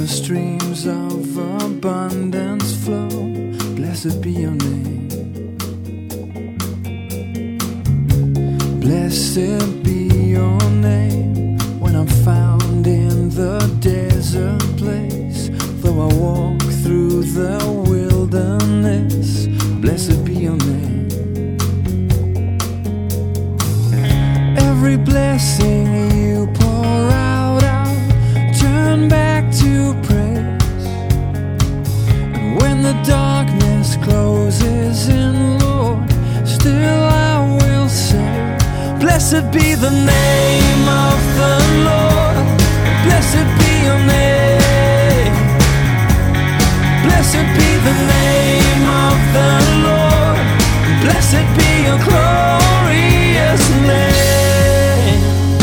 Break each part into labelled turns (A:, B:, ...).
A: the streams of abundance flow. Blessed be your name. Blessed be your name. When I'm found in the desert place, though I walk through the wilderness, blessed be your name. Every blessing you pour out, I'll turn back to praise. And when the darkness closes in, Lord, still I will say, blessed be the name of the Lord. Blessed be your name. Blessed be the name of the Lord. Blessed be your glorious name.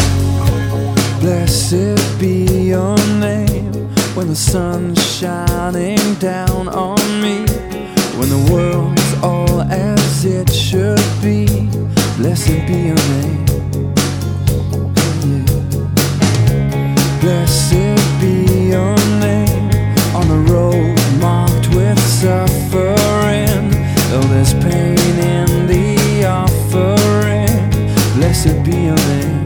A: Blessed be your name. When the sun's shining down on me, when the world's all as it should be, blessed be your name. Blessed be your name. On the road marked with suffering, though there's pain in the offering, blessed be your name.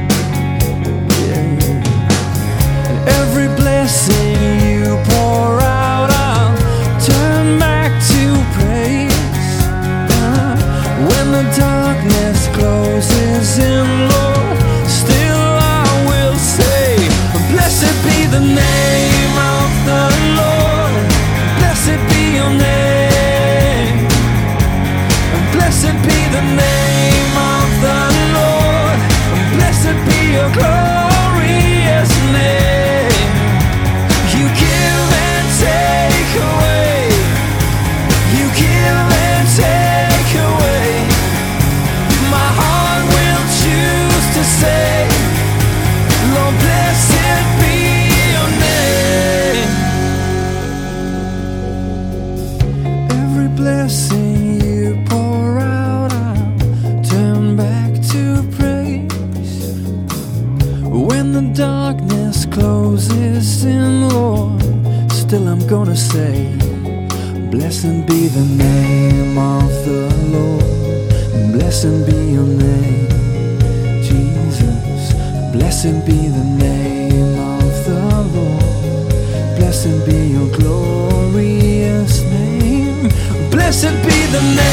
A: And every blessing you pour out, I'll turn back to praise. When the darkness closes in, Lord, still I will say, blessed be the name of the Lord. Blessed be your name. Blessed be the name of the Lord. Blessed be your glorious name. You give and take away. You give and take away. My heart will choose to say, Lord, blessed be your name. Every blessing you pour out, I'll turn back to praise. When the darkness closes in, Lord, still I'm gonna say, blessed be the name of the Lord. Blessed be your name, Jesus. Blessed be the name of the Lord. Blessed be your glorious name. Blessed be the name.